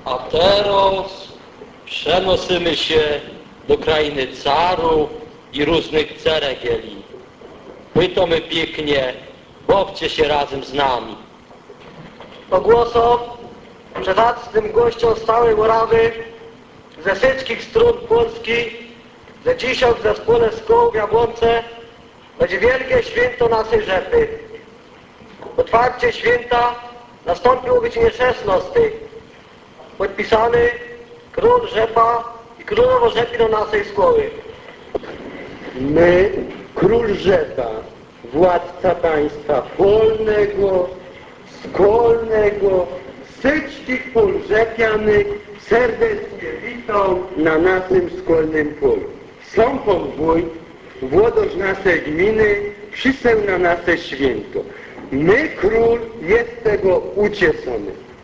A teraz przenosimy się do krainy carów i różnych ceregieli. Pytamy pięknie, bawcie się razem z nami. Ogłosom przezacnym gościom stałej Morawy ze wszystkich stron Polski, że dzisiaj w zespole szkół w Jabłonce będzie wielkie święto naszej rzepy. Otwarcie święta nastąpiło o godzinie 16. Podpisany król rzepa i królowo rzepino naszej szkoły. My, król rzepa, władca państwa polnego, szkolnego, wszystkich pól rzepianych serdecznie witam na naszym szkolnym polu. Sam pan wójt, włodarz naszej gminy, przysłał na nasze święto. My, król, jest tego ucieszony.